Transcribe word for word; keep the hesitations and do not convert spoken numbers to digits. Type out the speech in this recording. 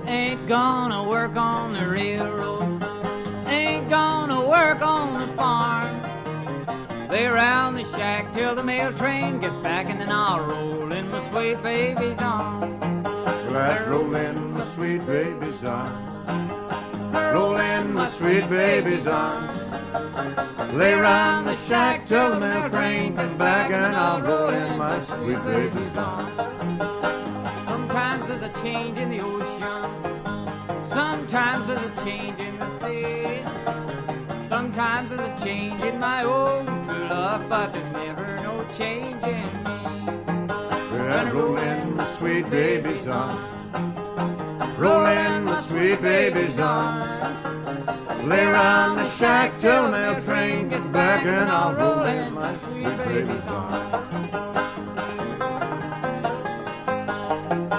Ain't gonna work on the railroad, ain't gonna work on the farm. Lay around the shack till the mail train gets back, and then I'll roll in my sweet baby's arms. Well, I roll in my sweet baby's arms. Roll in my sweet baby's arms. Lay around the shack till the mail train comes back, and I'll roll in my sweet baby's arms. Sometimes there's a change in the ocean, sometimes there's a change in the sea. Sometimes there's a change in my own true love, but there's never no change in me. Well, I roll in my sweet baby's arms. Roll in my sweet baby's arms. Lay around the shack till the mail train gets back, and I'll roll in my sweet baby's arms.